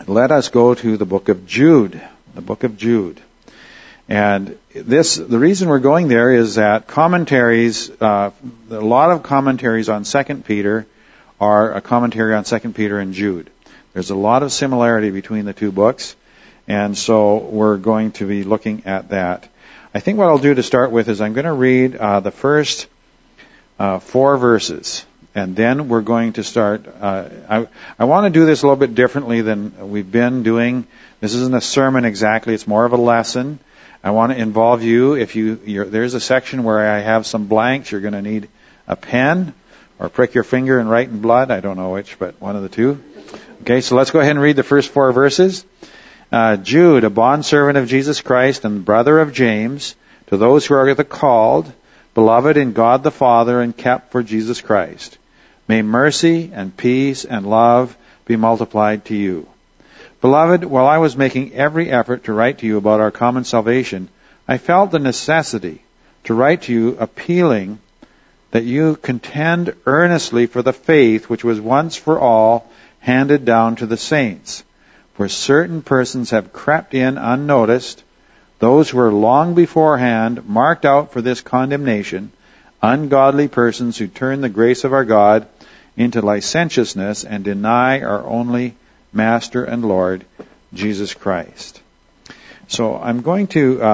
let us go to the book of Jude. The book of Jude. And the reason we're going there is that commentaries, a lot of commentaries on 2 Peter are a commentary on 2 Peter and Jude. There's a lot of similarity between the two books, and so we're going to be looking at that. I think what I'll do to start with is I'm going to read the first 4 verses, and then we're going to start. I want to do this a little bit differently than we've been doing. This isn't a sermon exactly. It's more of a lesson. I want to involve you. If there's a section where I have some blanks, you're going to need a pen or prick your finger and write in blood. I don't know which, but one of the two. Okay, so let's go ahead and read the first 4 verses. Jude, a bondservant of Jesus Christ and brother of James, to those who are the called, beloved in God the Father and kept for Jesus Christ. May mercy and peace and love be multiplied to you. Beloved, while I was making every effort to write to you about our common salvation, I felt the necessity to write to you appealing that you contend earnestly for the faith which was once for all handed down to the saints. For certain persons have crept in unnoticed, those who were long beforehand marked out for this condemnation, ungodly persons who turn the grace of our God into licentiousness and deny our only Master and Lord, Jesus Christ. So I'm going to,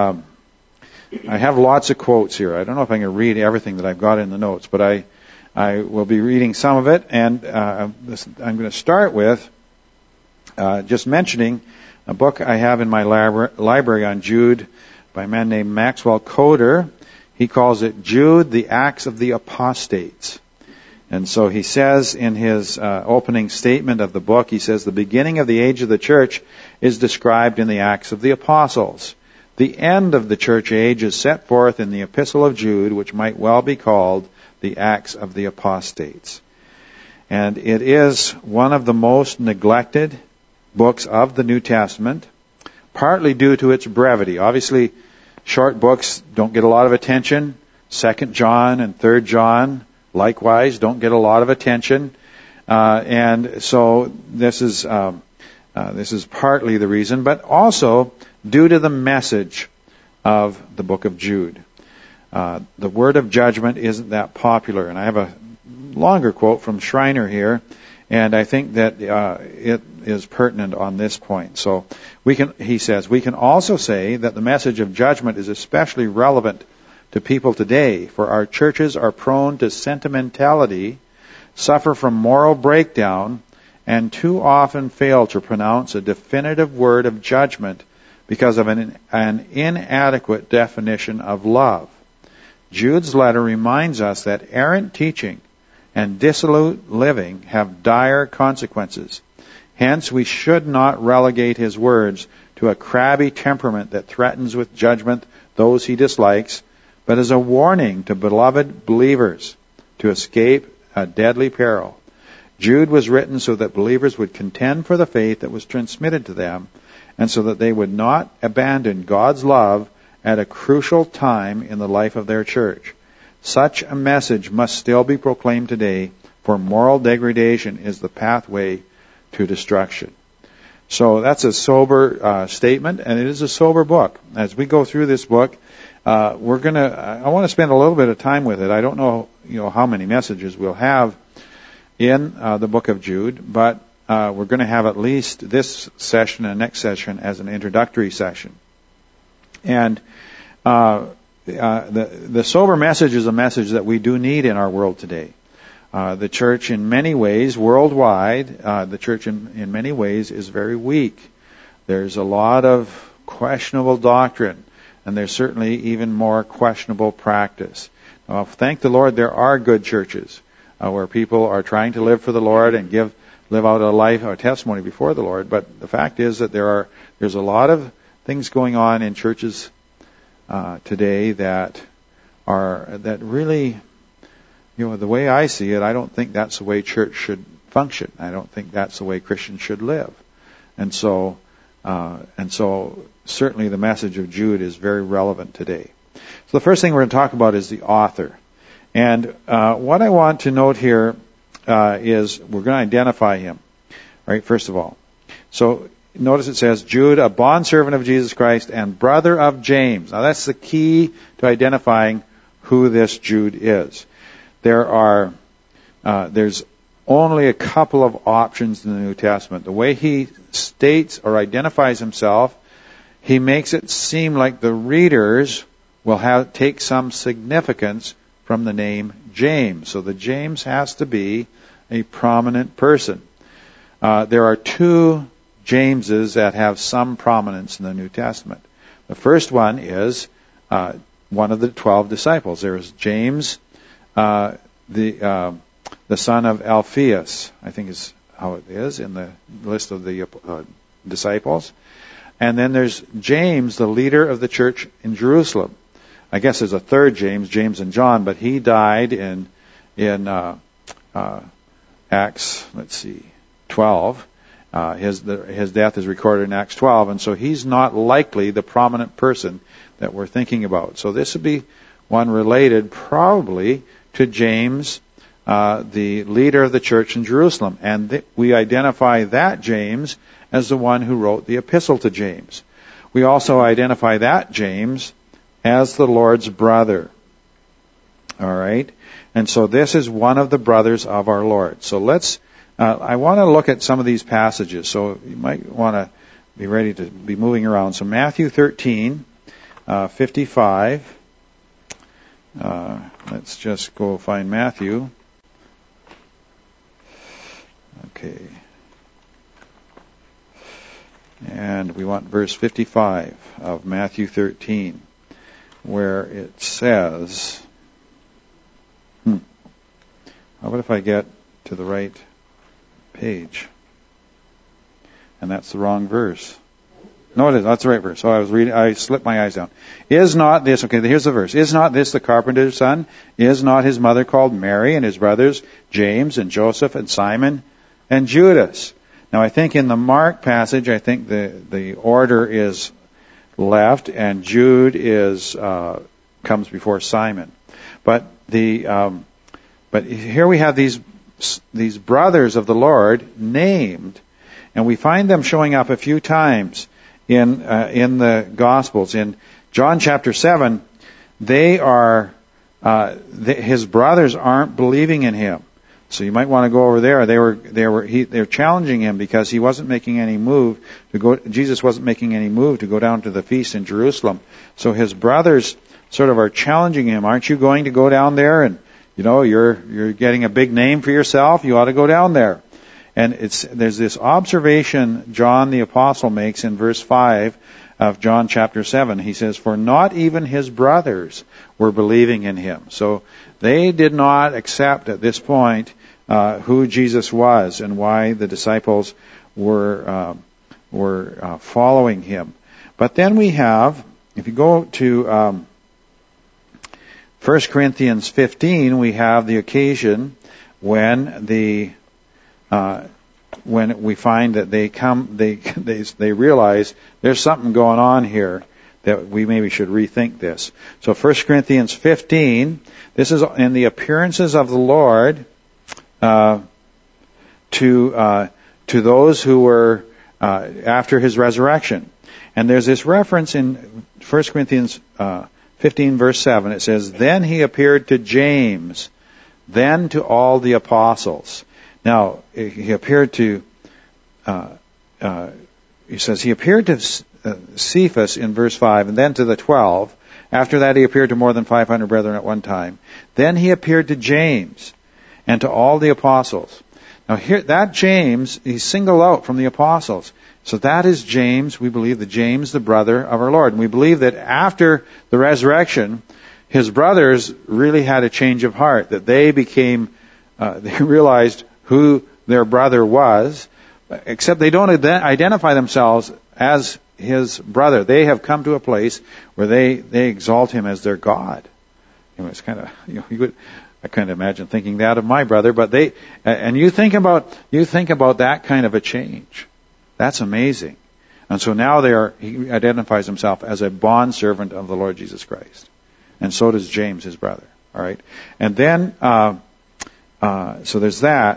I have lots of quotes here. I don't know if I can read everything that I've got in the notes, but I will be reading some of it, and I'm going to start with just mentioning a book I have in my library on Jude by a man named Maxwell Coder. He calls it Jude, the Acts of the Apostates. And so he says in his opening statement of the book, he says, the beginning of the age of the church is described in the Acts of the Apostles. The end of the church age is set forth in the Epistle of Jude, which might well be called the Acts of the Apostates. And it is one of the most neglected books of the New Testament, partly due to its brevity. Obviously, short books don't get a lot of attention. 2 John and 3 John, likewise, don't get a lot of attention. And so this is partly the reason, but also due to the message of the book of Jude. The word of judgment isn't that popular. And I have a longer quote from Schreiner here, and I think that it is pertinent on this point. So he says, we can also say that the message of judgment is especially relevant to people today, for our churches are prone to sentimentality, suffer from moral breakdown, and too often fail to pronounce a definitive word of judgment because of an inadequate definition of love. Jude's letter reminds us that errant teaching and dissolute living have dire consequences. Hence, we should not relegate his words to a crabby temperament that threatens with judgment those he dislikes, but as a warning to beloved believers to escape a deadly peril. Jude was written so that believers would contend for the faith that was transmitted to them, and so that they would not abandon God's love at a crucial time in the life of their church. Such a message must still be proclaimed today, for moral degradation is the pathway to destruction. So that's a sober statement, and it is a sober book. As we go through this book, I want to spend a little bit of time with it. I don't know, how many messages we'll have in the book of Jude, but we're going to have at least this session and next session as an introductory session. And the sober message is a message that we do need in our world today. The church in many ways, worldwide, the church in many ways is very weak. There's a lot of questionable doctrine, and there's certainly even more questionable practice. Thank the Lord there are good churches where people are trying to live for the Lord and live out a life, a testimony before the Lord. But the fact is that there's a lot of things going on in churches today that really, the way I see it, I don't think that's the way church should function. I don't think that's the way Christians should live. And so certainly the message of Jude is very relevant today. So the first thing we're going to talk about is the author. And what I want to note here is we're going to identify him, right, first of all. So notice it says, Jude, a bondservant of Jesus Christ and brother of James. Now that's the key to identifying who this Jude is. There's only a couple of options in the New Testament. The way he states or identifies himself, he makes it seem like the readers will take some significance from the name James. So the James has to be a prominent person. There are two Jameses that have some prominence in the New Testament. The first one is one of the 12 disciples. There is James, the son of Alphaeus, I think is how it is in the list of the disciples. And then there's James, the leader of the church in Jerusalem. I guess there's a third James, James and John, but he died in Acts, 12. His death is recorded in Acts 12, and so he's not likely the prominent person that we're thinking about. So this would be one related probably to James, the leader of the church in Jerusalem. And we identify that James as the one who wrote the epistle to James. We also identify that James as the Lord's brother. All right? And so this is one of the brothers of our Lord. So I want to look at some of these passages. So you might want to be ready to be moving around. So Matthew 13, 55. Let's just go find Matthew. Okay. And we want verse 55 of Matthew 13, where it says, how about if I get to the right page? And that's the wrong verse. No, it is. That's the right verse. So I slipped my eyes down. Is not this, okay, here's the verse. Is not this the carpenter's son? Is not his mother called Mary, and his brothers James and Joseph and Simon and Judas? Now I think in the Mark passage, I think the order is left, and Jude comes before Simon. But here we have these brothers of the Lord named, and we find them showing up a few times in the Gospels. In John chapter 7, his brothers aren't believing in him. So you might want to go over there. They're challenging him because he wasn't making any move to go. Jesus wasn't making any move to go down to the feast in Jerusalem. So his brothers sort of are challenging him. Aren't you going to go down there? And you're getting a big name for yourself. You ought to go down there. And there's this observation John the Apostle makes in verse 5 of John chapter 7. He says, "For not even his brothers were believing in him." So they did not accept at this point who Jesus was and why the disciples were following him. But then we have, if you go to 1 Corinthians 15, we have the occasion when we find that they realize there's something going on here that we maybe should rethink this. So 1 Corinthians 15, this is in the appearances of the Lord to those who were after his resurrection. And there's this reference in 1 Corinthians 15 verse 7. It says, "Then he appeared to James, then to all the apostles." Now, he appeared to, he says, he appeared to Cephas in verse 5, and then to the 12. After that, he appeared to more than 500 brethren at one time. Then he appeared to James and to all the apostles. Now, here, that James, he's singled out from the apostles. So that is James, we believe, James, the brother of our Lord. And we believe that after the resurrection, his brothers really had a change of heart, that they realized who their brother was, except they don't identify themselves as his brother. They have come to a place where they exalt him as their God. It's kind of, I kind of imagine thinking that of my brother, but you think about that kind of a change. That's amazing. And so now he identifies himself as a bondservant of the Lord Jesus Christ. And so does James, his brother. All right. And then, so there's that.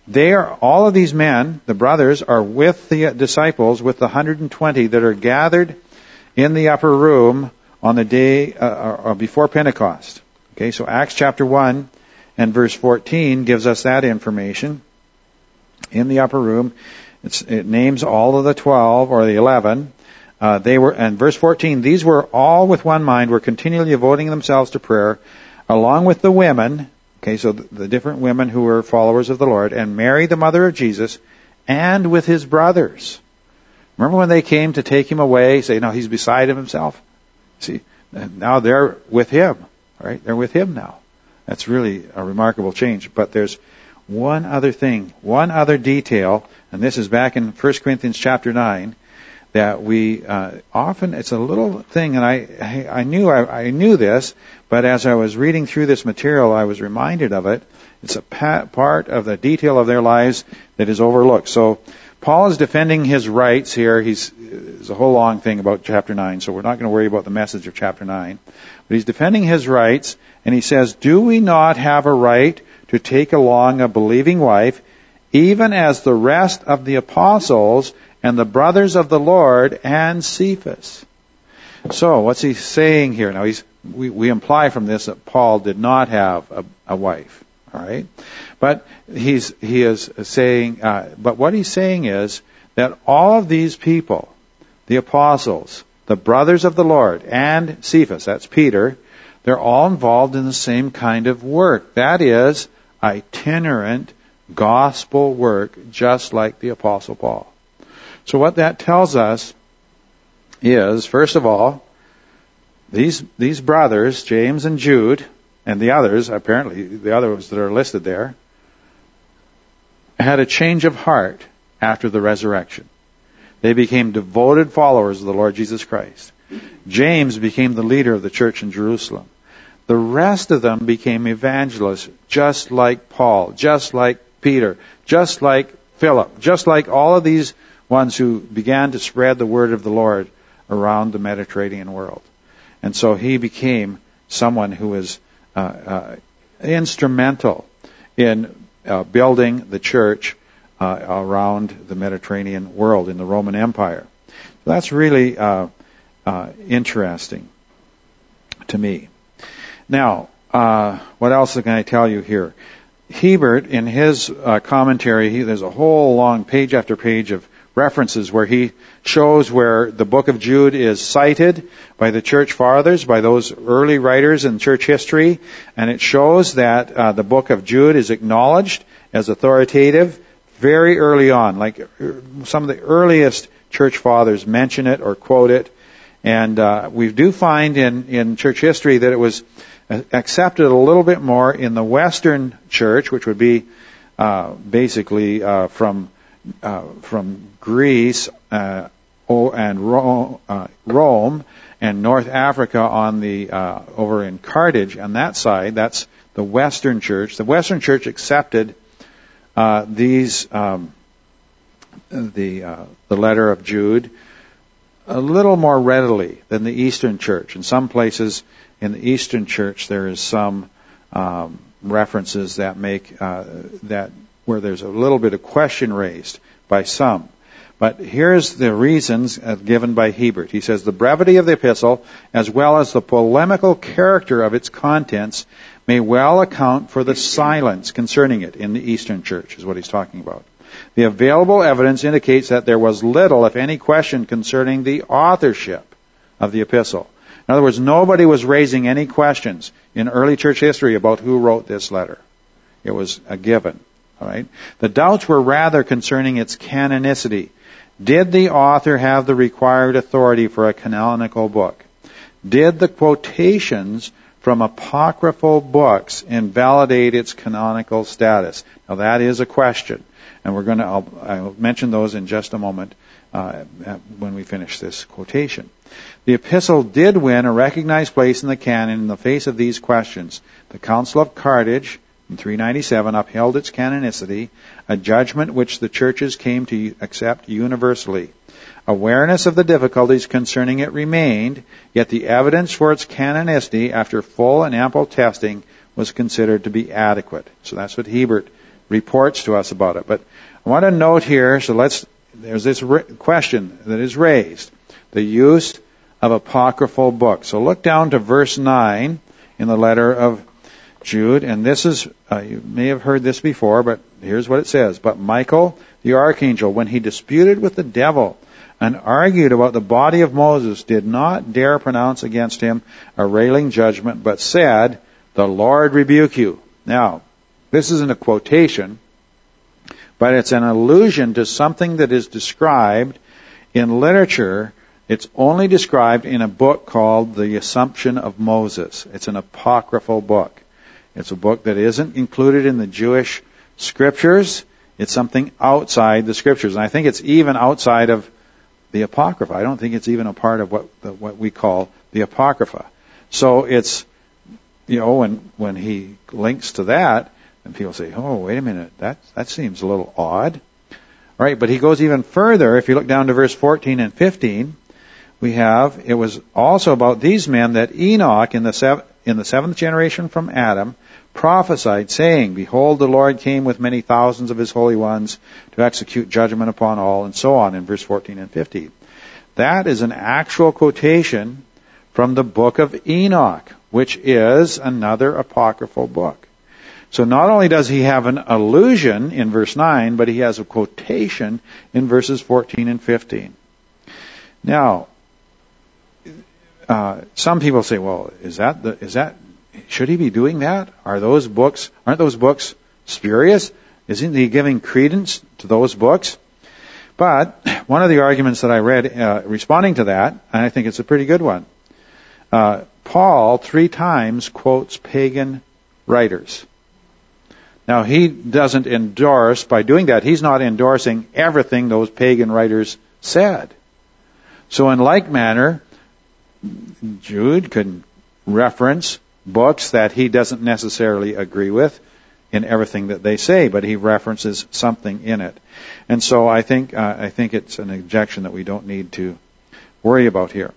all of these men, the brothers, are with the disciples, with the 120 that are gathered in the upper room on the day before Pentecost. Okay, so Acts chapter 1 and verse 14 gives us that information. In the upper room, it names all of the 12 or the 11. And verse 14, these were all with one mind, were continually devoting themselves to prayer, along with the women. Okay, so the different women who were followers of the Lord, and Mary, the mother of Jesus, and with his brothers. Remember when they came to take him away, say, no, he's beside himself? See, now they're with him, right? They're with him now. That's really a remarkable change. But there's one other thing, one other detail, and this is back in 1 Corinthians chapter 9, that we often, it's a little thing, and I knew this, but as I was reading through this material, I was reminded of it. It's a part of the detail of their lives that is overlooked. So Paul is defending his rights here. There's a whole long thing about chapter 9, so we're not going to worry about the message of chapter 9. But he's defending his rights, and he says, do we not have a right to take along a believing wife, even as the rest of the apostles and the brothers of the Lord and Cephas? So, what's he saying here? Now, we imply from this that Paul did not have a wife, all right? But he is saying, but what he's saying is that all of these people, the apostles, the brothers of the Lord, and Cephas, that's Peter, they're all involved in the same kind of work. That is, itinerant gospel work, just like the Apostle Paul. So what that tells us is, first of all, these brothers, James and Jude, and the others, apparently the others that are listed there, had a change of heart after the resurrection. They became devoted followers of the Lord Jesus Christ. James became the leader of the church in Jerusalem. The rest of them became evangelists, just like Paul, just like Peter, just like Philip, just like all of these ones who began to spread the word of the Lord around the Mediterranean world. And so he became someone who was instrumental in building the church around the Mediterranean world in the Roman Empire. So that's really interesting to me. Now, what else can I tell you here? Hebert, in his commentary, there's a whole long page after page of references where he shows where the book of Jude is cited by the church fathers, by those early writers in church history, and it shows that the book of Jude is acknowledged as authoritative very early on. Like some of the earliest church fathers mention it or quote it, and we do find in church history that it was accepted a little bit more in the Western church, which would be basically from Greece and Rome and North Africa on the over in Carthage on that side. That's the Western church. The Western church accepted the letter of Jude a little more readily than the Eastern church. In some places in the Eastern church, there is some references that make that where there's a little bit of question raised by some. But here's the reasons given by Hebert. He says, the brevity of the epistle, as well as the polemical character of its contents, may well account for the silence concerning it in the Eastern church, is what he's talking about. The available evidence indicates that there was little, if any, question concerning the authorship of the epistle. In other words, nobody was raising any questions in early church history about who wrote this letter. It was a given. All right. The doubts were rather concerning its canonicity. Did the author have the required authority for a canonical book? Did the quotations from apocryphal books invalidate its canonical status? Now that is a question, and I'll mention those in just a moment when we finish this quotation. The epistle did win a recognized place in the canon in the face of these questions. The Council of Carthage in 397 upheld its canonicity, a judgment which the churches came to accept universally. Awareness of the difficulties concerning it remained, yet the evidence for its canonicity, after full and ample testing, was considered to be adequate. So that's what Hebert reports to us about it. But I want to note here, there's this question that is raised, the use of apocryphal books. So look down to verse 9 in the letter of Jude, and this is, you may have heard this before, but here's what it says. But Michael, the archangel, when he disputed with the devil and argued about the body of Moses, did not dare pronounce against him a railing judgment, but said, the Lord rebuke you. Now, this isn't a quotation, but it's an allusion to something that is described in literature. It's only described in a book called The Assumption of Moses. It's an apocryphal book. It's a book that isn't included in the Jewish scriptures. It's something outside the scriptures. And I think it's even outside of the Apocrypha. I don't think it's even a part of what we call the Apocrypha. So it's, when he links to that, and people say, oh, wait a minute, that seems a little odd. All right, but he goes even further. If you look down to verse 14 and 15, it was also about these men that Enoch in the seventh generation from Adam prophesied, saying, behold, the Lord came with many thousands of his holy ones to execute judgment upon all, and so on in verse 14 and 15. That is an actual quotation from the book of Enoch, which is another apocryphal book. So not only does he have an allusion in verse 9, but he has a quotation in verses 14 and 15. Now, some people say, well, should he be doing that? Aren't those books spurious? Isn't he giving credence to those books? But one of the arguments that I read responding to that, and I think it's a pretty good one, Paul 3 times quotes pagan writers. Now, he doesn't endorse, by doing that, he's not endorsing everything those pagan writers said. So in like manner, Jude could reference books that he doesn't necessarily agree with in everything that they say, but he references something in it. And so I think it's an objection that we don't need to worry about here.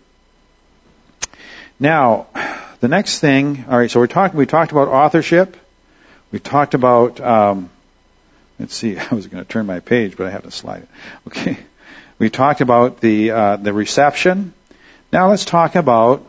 Now, the next thing, all right, so we talked about authorship. We talked about, let's see, I was going to turn my page, but I have to slide it. Okay. We talked about the reception. Now let's talk about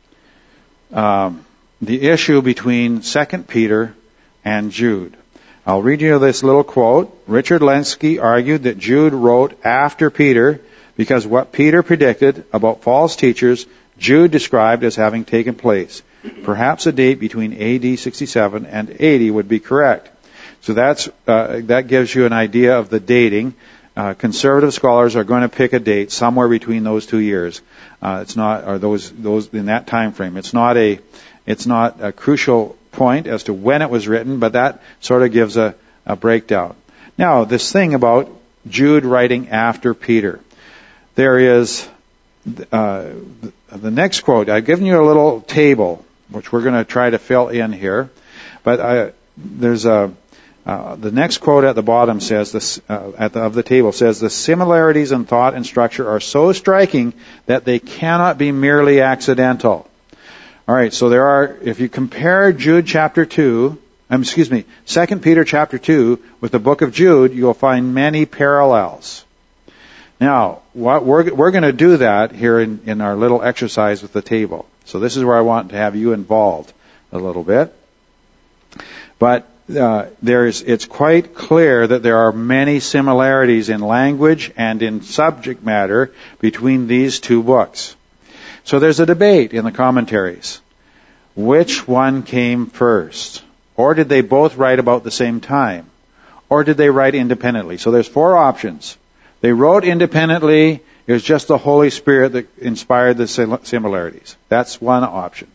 the issue between 2 Peter and Jude. I'll read you this little quote. Richard Lenski argued that Jude wrote after Peter because what Peter predicted about false teachers, Jude described as having taken place. Perhaps a date between AD 67 and 80 would be correct. So that gives you an idea of the dating. Conservative scholars are going to pick a date somewhere between those 2 years. It's not, or those in that time frame. It's not a crucial point as to when it was written, but that sort of gives a breakdown. Now, this thing about Jude writing after Peter. There is the next quote. I've given you a little table, which we're going to try to fill in here. But there's the next quote at the bottom says this of the table says the similarities in thought and structure are so striking that they cannot be merely accidental. All right, so there are, if you compare Jude chapter 2, 2 Peter chapter 2 with the book of Jude, you'll find many parallels. Now, what we're going to do that here in our little exercise with the table. So this is where I want to have you involved a little bit. But it's quite clear that there are many similarities in language and in subject matter between these two books. So there's a debate in the commentaries. Which one came first? Or did they both write about the same time? Or did they write independently? So there's 4 options. They wrote independently. It was just the Holy Spirit that inspired the similarities. That's one option.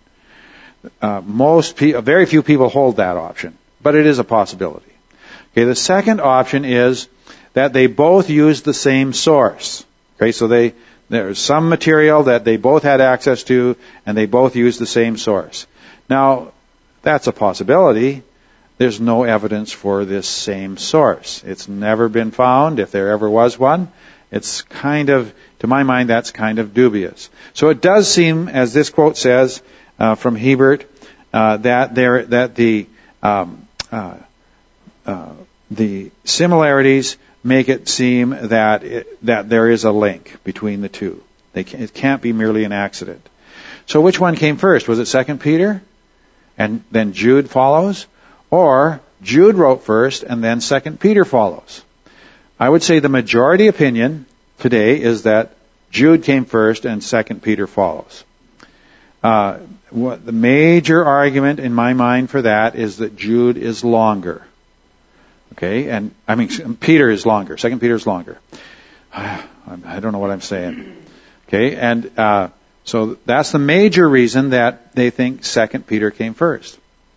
Very few people hold that option, but it is a possibility. Okay, the second option is that they both used the same source. Okay, so there's some material that they both had access to, and they both used the same source. Now, that's a possibility. There's no evidence for this same source. It's never been found, if there ever was one. It's kind of, to my mind, that's kind of dubious. So it does seem, as this quote says from Hebert, that the similarities make it seem that there is a link between the two. It can't be merely an accident. So which one came first? Was it 2 Peter? And then Jude follows? Or Jude wrote first and then 2 Peter follows? I would say the majority opinion today is that Jude came first and 2 Peter follows. The major argument in my mind for that is that Jude is longer. Okay, and I mean Peter is longer. 2 Peter is longer. I don't know what I'm saying. Okay, and so that's the major reason that they think 2 Peter came first.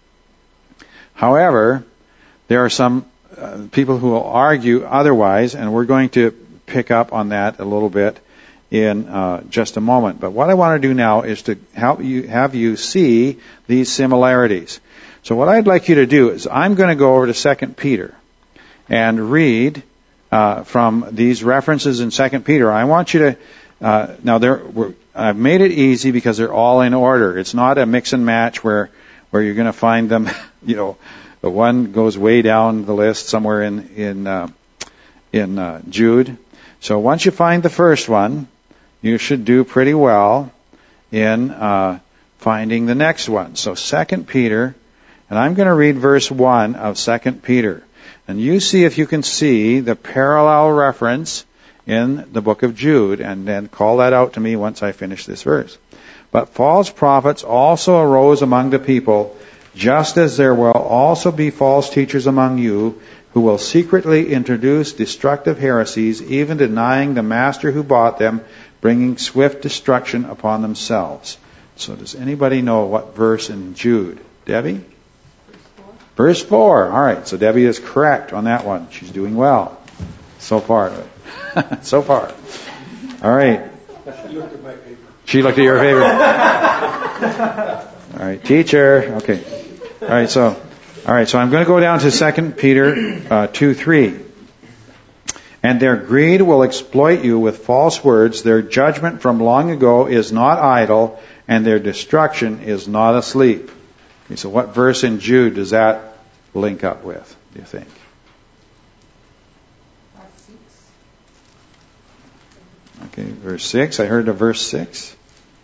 However, there are some people who will argue otherwise, and we're going to pick up on that a little bit in just a moment. But what I want to do now is to have you see these similarities. So what I'd like you to do is I'm going to go over to 2 Peter and read from these references in 2 Peter. I want you to I've made it easy because they're all in order. It's not a mix and match where you're going to find them. The one goes way down the list somewhere in Jude. So once you find the first one, you should do pretty well in finding the next one. So 2 Peter, and I'm going to read verse 1 of 2 Peter. And you see if you can see the parallel reference in the book of Jude, and then call that out to me once I finish this verse. But false prophets also arose among the people, just as there will also be false teachers among you, who will secretly introduce destructive heresies, even denying the master who bought them, bringing swift destruction upon themselves. So does anybody know what verse in Jude? Debbie? Verse 4. All right, so Debbie is correct on that one. She's doing well so far. So far. All right. She looked at your paper. All right, teacher. Okay. All right, so I'm going to go down to 2 Peter 2:3. And their greed will exploit you with false words. Their judgment from long ago is not idle, and their destruction is not asleep. Okay, so what verse in Jude does that link up with, do you think? Okay, verse 6. I heard a verse 6.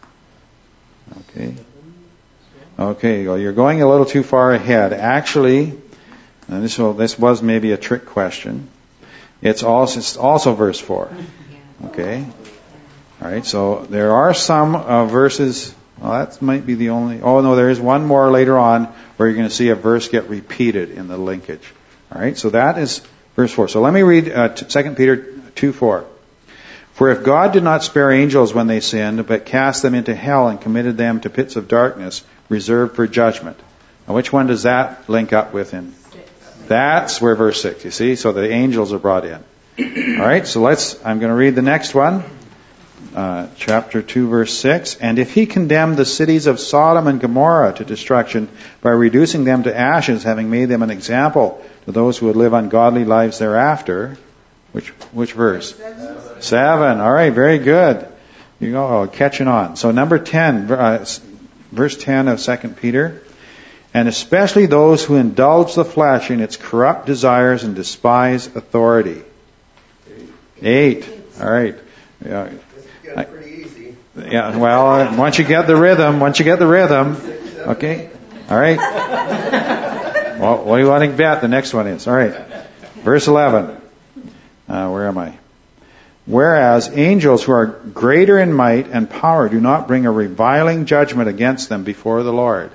Okay, well, you're going a little too far ahead. Actually, and this was maybe a trick question. It's also verse 4. Okay? All right, so there are some verses. Well, that might be the only. Oh, no, there is one more later on where you're going to see a verse get repeated in the linkage. All right, so that is verse 4. So let me read 2 Peter 2:4. For if God did not spare angels when they sinned, but cast them into hell and committed them to pits of darkness, reserved for judgment. Now, which one does that link up with in? 6. That's where verse 6, you see? So the angels are brought in. All right, so I'm going to read the next one. Chapter 2, verse 6. And if he condemned the cities of Sodom and Gomorrah to destruction by reducing them to ashes, having made them an example to those who would live ungodly lives thereafter. Which verse? 7. All right, very good. You go, catching on. So number 10, verse 10 of 2 Peter. And especially those who indulge the flesh in its corrupt desires and despise authority. 8. All right. Yeah. Pretty easy. Yeah, well, once you get the rhythm. Okay. All right. Well, what do you want to bet the next one is? All right. Verse 11. Where am I? Whereas angels who are greater in might and power do not bring a reviling judgment against them before the Lord.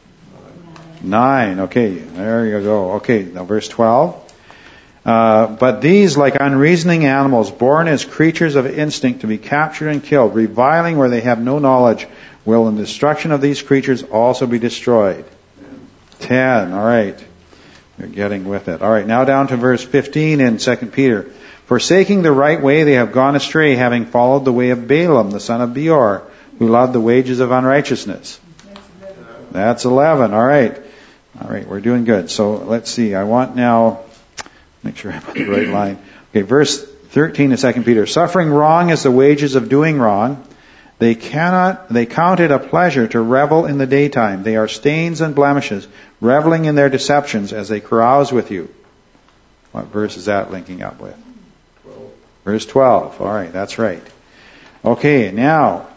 9. Okay, there you go. Okay, now verse 12. But these, like unreasoning animals, born as creatures of instinct to be captured and killed, reviling where they have no knowledge, will in the destruction of these creatures also be destroyed. 10. All right. You're getting with it. All right, now down to verse 15 in 2 Peter. Forsaking the right way, they have gone astray, having followed the way of Balaam, the son of Beor, who loved the wages of unrighteousness. That's 11. All right. All right, we're doing good. So let's see. I want now, make sure I put the right line. Okay, verse 13 of 2 Peter. Suffering wrong is the wages of doing wrong. They count it a pleasure to revel in the daytime. They are stains and blemishes, reveling in their deceptions as they carouse with you. What verse is that linking up with? 12. Verse 12. All right, that's right. Okay, now,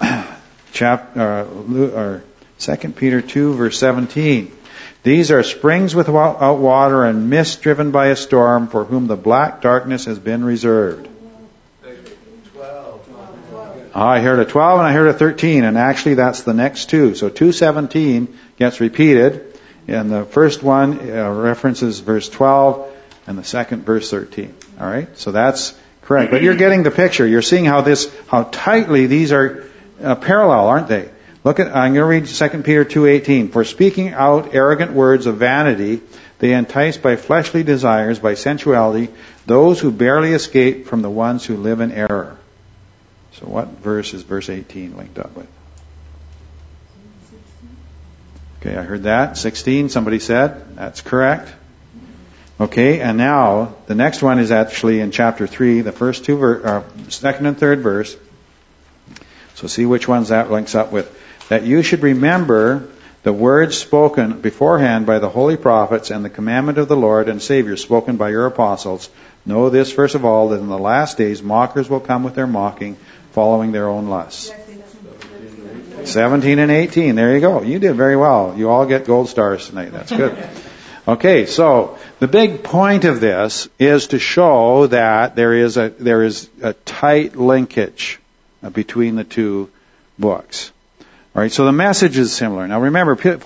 2 Peter 2, verse 17. These are springs without water and mist driven by a storm, for whom the black darkness has been reserved. 12. I heard a 12 and I heard a 13, and actually that's the next two. So 2:17 gets repeated, and the first one references verse 12, and the second verse 13. All right, so that's correct. But you're getting the picture. You're seeing how tightly these are parallel, aren't they? I'm going to read 2 Peter 2:18. For speaking out arrogant words of vanity, they entice by fleshly desires, by sensuality, those who barely escape from the ones who live in error. So what verse is verse 18 linked up with? Okay, I heard that. 16, somebody said. That's correct. Okay, and now the next one is actually in chapter 3, the first two, second and third verse. So see which ones that links up with. That you should remember the words spoken beforehand by the holy prophets and the commandment of the Lord and Savior spoken by your apostles. Know this, first of all, that in the last days mockers will come with their mocking, following their own lusts. 17 and 18. There you go. You did very well. You all get gold stars tonight. That's good. Okay, so the big point of this is to show that there is a tight linkage between the two books. All right, so the message is similar. Now remember, 2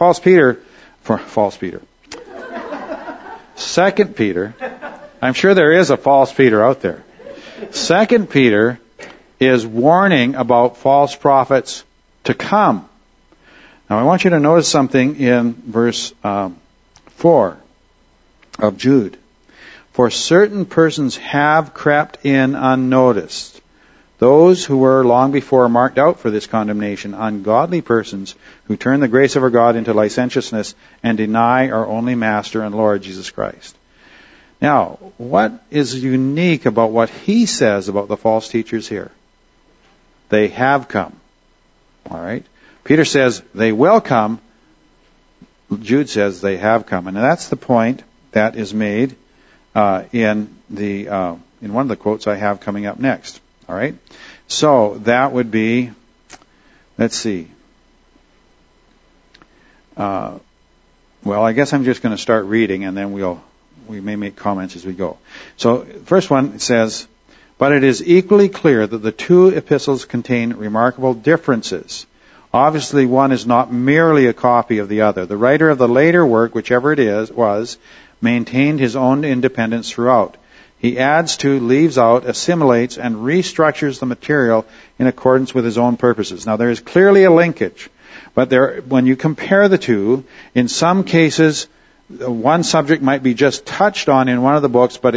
Peter, I'm sure there is a false Peter out there. 2 Peter is warning about false prophets to come. Now I want you to notice something in verse 4 of Jude. For certain persons have crept in unnoticed. Those who were long before marked out for this condemnation, ungodly persons who turn the grace of our God into licentiousness and deny our only Master and Lord Jesus Christ. Now, what is unique about what he says about the false teachers here? They have come. All right? Peter says they will come. Jude says they have come. And that's the point that is made in one of the quotes I have coming up next. All right? So that would be, let's see. Well, I guess I'm just going to start reading, and then we may make comments as we go. So, first one says, but it is equally clear that the two epistles contain remarkable differences. Obviously, one is not merely a copy of the other. The writer of the later work, whichever it was, maintained his own independence throughout. He adds to, leaves out, assimilates, and restructures the material in accordance with his own purposes. Now, there is clearly a linkage, but when you compare the two, in some cases, one subject might be just touched on in one of the books, but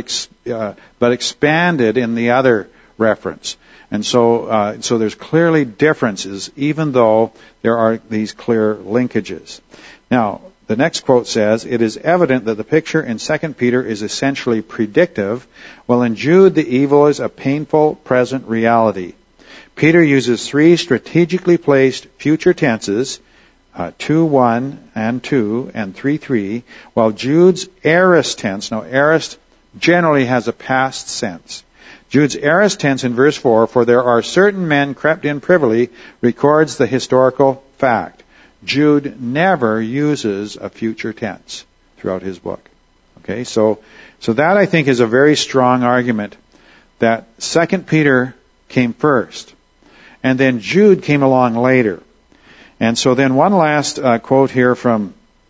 expanded in the other reference. And so there's clearly differences, even though there are these clear linkages. Now, the next quote says, it is evident that the picture in 2 Peter is essentially predictive, while in Jude the evil is a painful present reality. Peter uses three strategically placed future tenses, 2:1 and 2 and 3:3, while Jude's aorist tense, now aorist generally has a past sense. Jude's aorist tense in verse 4, for there are certain men crept in privily, records the historical fact. Jude never uses a future tense throughout his book. Okay, so that I think is a very strong argument that 2 Peter came first, and then Jude came along later. And so then one last quote here from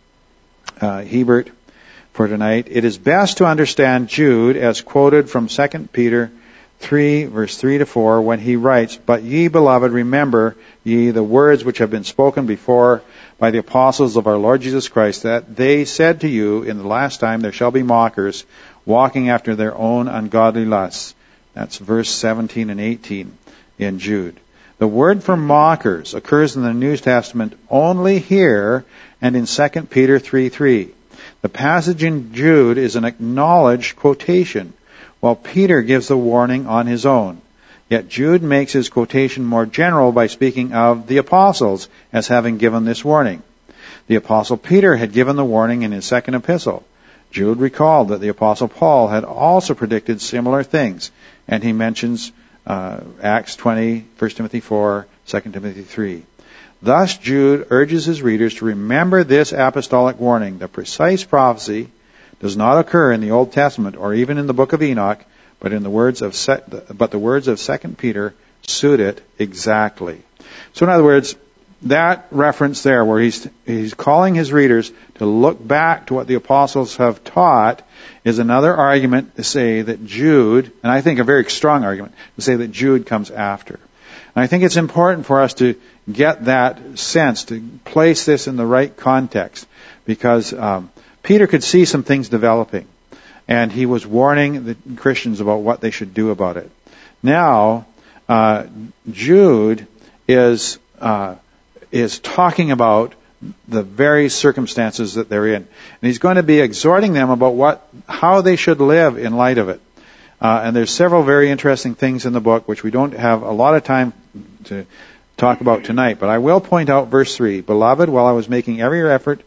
Hebert for tonight. It is best to understand Jude as quoted from 2 Peter 3, verse 3 to 4, when he writes, but ye, beloved, remember ye the words which have been spoken before by the apostles of our Lord Jesus Christ, that they said to you, in the last time there shall be mockers, walking after their own ungodly lusts. That's verse 17 and 18 in Jude. The word for mockers occurs in the New Testament only here and in 2 Peter 3:3. The passage in Jude is an acknowledged quotation, while Peter gives the warning on his own. Yet Jude makes his quotation more general by speaking of the apostles as having given this warning. The apostle Peter had given the warning in his second epistle. Jude recalled that the Apostle Paul had also predicted similar things, and he mentions Acts 20, 1 Timothy 4, 2 Timothy 3. Thus, Jude urges his readers to remember this apostolic warning. The precise prophecy does not occur in the Old Testament or even in the book of Enoch, but the words of 2 Peter suit it exactly. So in other words, that reference there where he's calling his readers to look back to what the apostles have taught is another argument to say that Jude, and I think a very strong argument, to say that Jude comes after. And I think it's important for us to get that sense, to place this in the right context, because Peter could see some things developing, and he was warning the Christians about what they should do about it. Now, Jude is talking about the very circumstances that they're in. And he's going to be exhorting them about how they should live in light of it. And there's several very interesting things in the book which we don't have a lot of time to talk about tonight. But I will point out verse 3. Beloved, while I was making every effort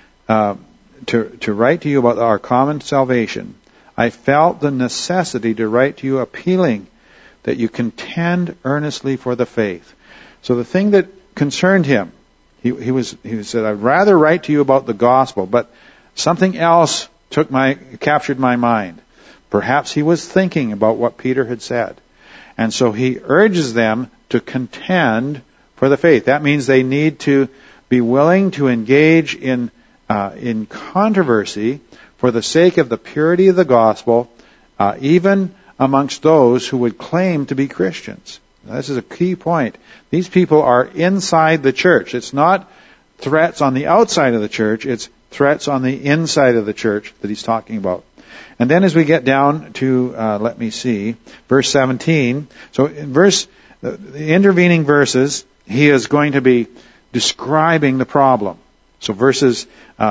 to write to you about our common salvation, I felt the necessity to write to you appealing that you contend earnestly for the faith. So the thing that concerned him, he said, I'd rather write to you about the gospel, but something else captured my mind. Perhaps he was thinking about what Peter had said. And so he urges them to contend for the faith. That means they need to be willing to engage in controversy for the sake of the purity of the gospel, even amongst those who would claim to be Christians. Now, this is a key point. These people are inside the church. It's not threats on the outside of the church. It's threats on the inside of the church that he's talking about. And then as we get down to, verse 17. So in the intervening verses, he is going to be describing the problem. So verses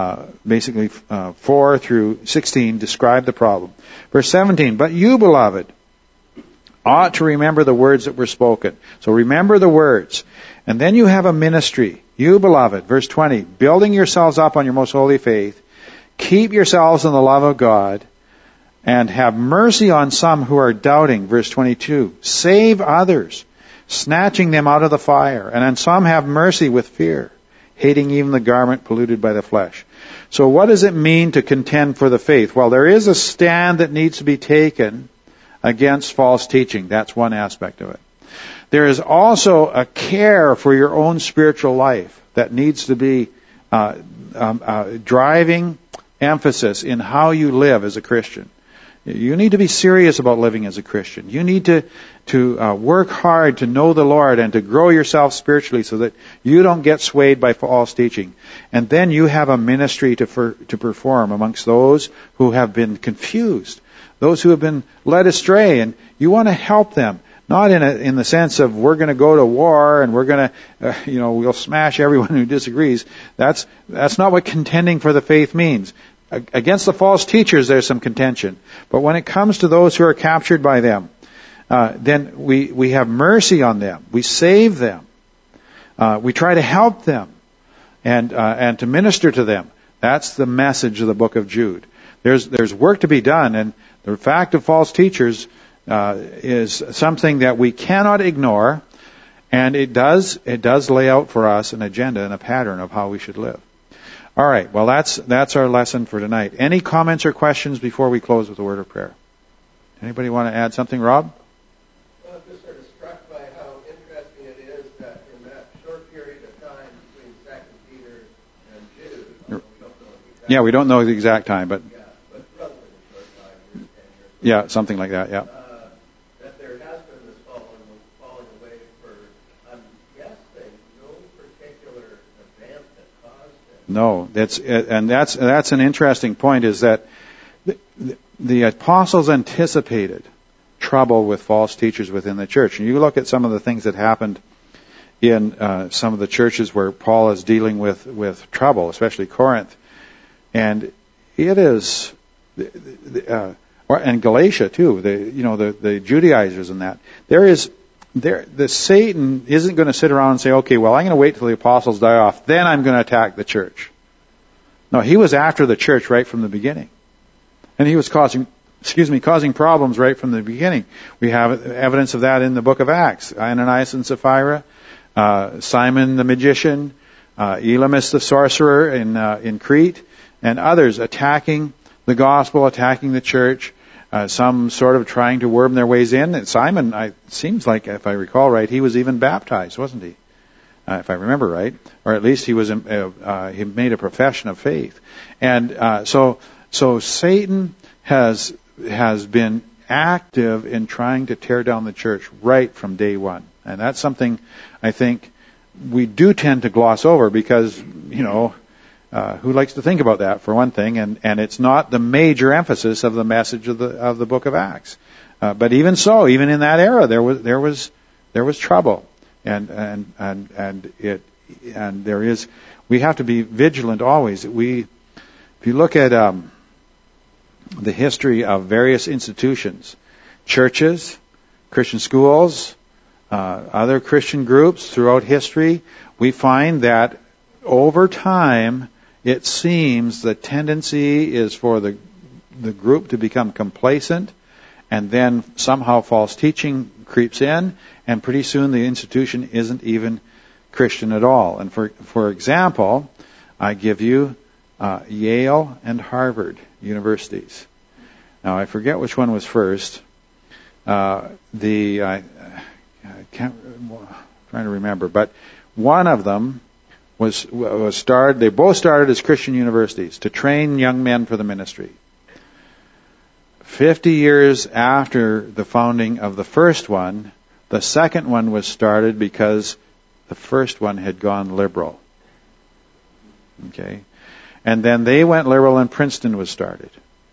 4 through 16 describe the problem. Verse 17, but you, beloved, ought to remember the words that were spoken. So remember the words. And then you have a ministry. You, beloved, verse 20, building yourselves up on your most holy faith, keep yourselves in the love of God, and have mercy on some who are doubting. Verse 22, save others, snatching them out of the fire, and on some have mercy with fear, hating even the garment polluted by the flesh. So what does it mean to contend for the faith? Well, there is a stand that needs to be taken against false teaching. That's one aspect of it. There is also a care for your own spiritual life that needs to be driving emphasis in how you live as a Christian. You need to be serious about living as a Christian. You need to work hard to know the Lord and to grow yourself spiritually so that you don't get swayed by false teaching. And then you have a ministry to perform amongst those who have been confused, those who have been led astray, and you want to help them. Not in the sense of we're going to go to war and we're going to, we'll smash everyone who disagrees. That's not what contending for the faith means. Against the false teachers, there's some contention. But when it comes to those who are captured by them, then we have mercy on them. We save them. We try to help them and to minister to them. That's the message of the book of Jude. There's work to be done, and the fact of false teachers is something that we cannot ignore, and it does lay out for us an agenda and a pattern of how we should live. All right, well, that's our lesson for tonight. Any comments or questions before we close with a word of prayer? Anybody want to add something, Rob? Well, I'm just sort of struck by how interesting it is that in that short period of time between 2 Peter and Jude, we don't know the exact we don't know the exact time, but relatively short time, years, 10 years. Yeah, something like that, yeah. That there has been this falling away for, I'm guessing, no particular event that caused it. No, that's an interesting point, is that the apostles anticipated trouble with false teachers within the church. And you look at some of the things that happened in some of the churches where Paul is dealing with trouble, especially Corinth, and it is, and Galatia too. The Judaizers and that. The Satan isn't going to sit around and say, okay, well, I'm going to wait till the apostles die off, then I'm going to attack the church. No, he was after the church right from the beginning. And he was causing problems right from the beginning. We have evidence of that in the book of Acts. Ananias and Sapphira, Simon the magician, Elymas the sorcerer in Crete, and others attacking the gospel, attacking the church, some sort of trying to worm their ways in. And Simon, it seems like, if I recall right, he was even baptized, wasn't he? If I remember right, or at least he made a profession of faith. And so Satan has been active in trying to tear down the church right from day one. And that's something I think we do tend to gloss over because, who likes to think about that, for one thing, and it's not the major emphasis of the message of the book of Acts. But even so, even in that era, there was trouble, and there is. We have to be vigilant always. If you look at the history of various institutions, churches, Christian schools, other Christian groups throughout history, we find that over time, it seems the tendency is for the group to become complacent, and then somehow false teaching creeps in, and pretty soon the institution isn't even Christian at all. And for example, I give you Yale and Harvard universities. Now I forget which one was first. I can't. I'm trying to remember, but one of them was started. They both started as Christian universities to train young men for the ministry. 50 years after the founding of the first one, the second one was started because the first one had gone liberal. Okay, and then they went liberal, and Princeton was started.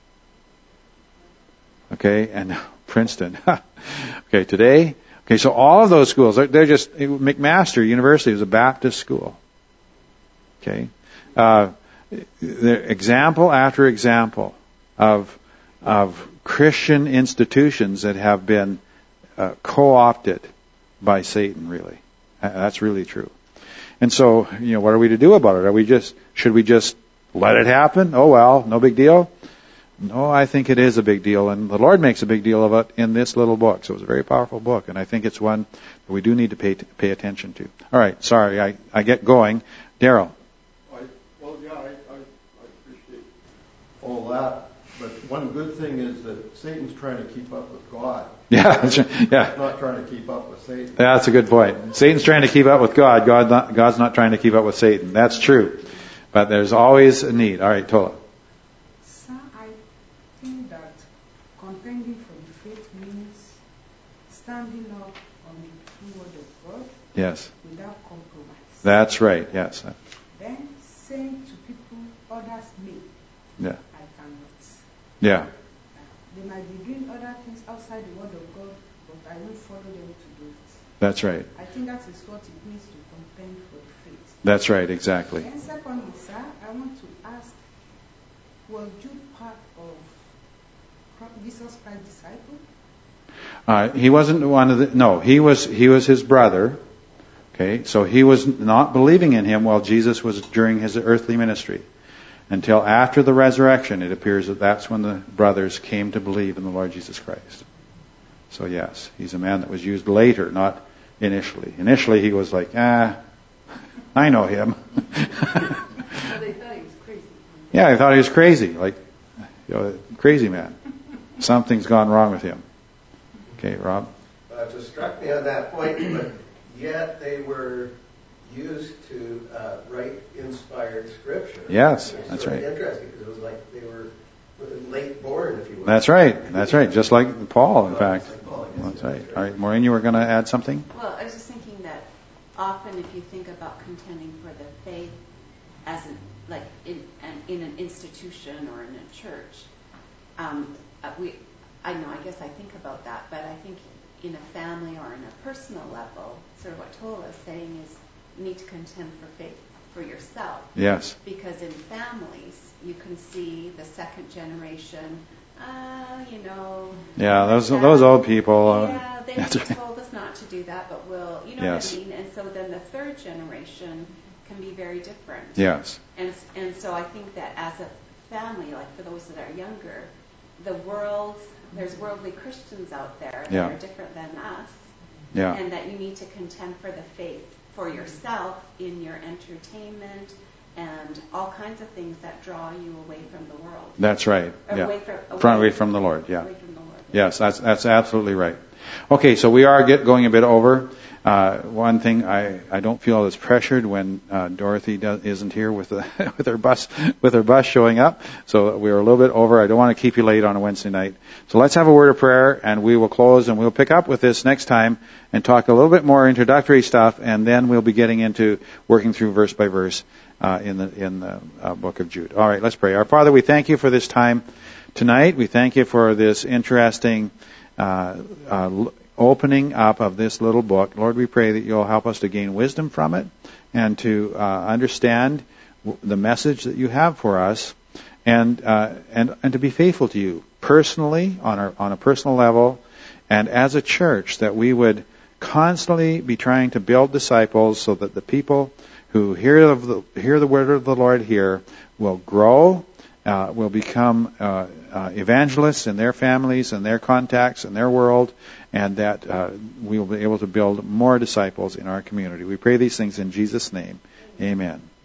Okay, and Princeton. Okay, today. Okay, so all of those schools, they're just, McMaster University was a Baptist school. Okay. Example after example of Christian institutions that have been co-opted by Satan, really. That's really true. And so, what are we to do about it? Should we just let it happen? Oh well, no big deal? No, I think it is a big deal, and the Lord makes a big deal of it in this little book. So it's a very powerful book, and I think it's one that we do need to pay attention to. All right, sorry, I get going. Daryl. I appreciate all that, but one good thing is that Satan's trying to keep up with God. Yeah. He's not trying to keep up with Satan. That's a good point. Satan's trying to keep up with God. God's not trying to keep up with Satan. That's true. But there's always a need. All right, Tola. Sir, I think that contending for the faith means standing up on the true word of God. Yes. Without compromise. That's right. Yes. Then saying to people, others may. Yeah. I cannot. Yeah. They might be doing other things outside the word of God, but I won't follow them to do it. That's right. I think that is what it means to contend for the faith. That's right. Exactly. And secondly, sir, I want to ask, was Jude part of Jesus Christ's disciple? He wasn't one of the. No, he was his brother. Okay, so he was not believing in him while Jesus was during his earthly ministry. Until after the resurrection, it appears that that's when the brothers came to believe in the Lord Jesus Christ. So yes, he's a man that was used later, not initially. Initially, he was like, I know him. Well, they thought he was crazy. Yeah, they thought he was crazy, like crazy man. Something's gone wrong with him. Okay, Rob. It just struck me on that point, but yet they were used to write inspired scripture. Yes, that's right. Interesting, because it was like they were late born, if you will. That's right. That's right. Just like Paul, in fact. That's right. All right, Maureen, you were going to add something? Well, I was just thinking that often, if you think about contending for the faith as in an institution or in a church, I guess I think about that, but I think in a family or in a personal level, sort of what Tola is saying is you need to contend for faith for yourself. Yes. Because in families, you can see the second generation, Yeah, those old people. Yeah, they told us not to do that, but we'll, what I mean? And so then the third generation can be very different. Yes. And so I think that as a family, like for those that are younger, the world, there's worldly Christians out there that Yeah. are different than us, Yeah. and that you need to contend for the faith for yourself in your entertainment and all kinds of things that draw you away from the world. That's right. Or Yeah. away from the Lord. Yeah. Away from the Lord. Yes, that's absolutely right. Okay, so we are going a bit over. One thing, I don't feel as pressured when Dorothy isn't here with with her bus showing up. So we're a little bit over. I don't want to keep you late on a Wednesday night. So let's have a word of prayer, and we will close, and we'll pick up with this next time and talk a little bit more introductory stuff, and then we'll be getting into working through verse by verse in the book of Jude. All right, let's pray. Our Father, we thank you for this time tonight. We thank you for this interesting opening up of this little book. Lord, we pray that you'll help us to gain wisdom from it and to understand the message that you have for us, and to be faithful to you personally on a personal level, and as a church, that we would constantly be trying to build disciples so that the people who hear the word of the Lord here will grow, will become evangelists in their families and their contacts and their world, and that we will be able to build more disciples in our community. We pray these things in Jesus' name. Amen.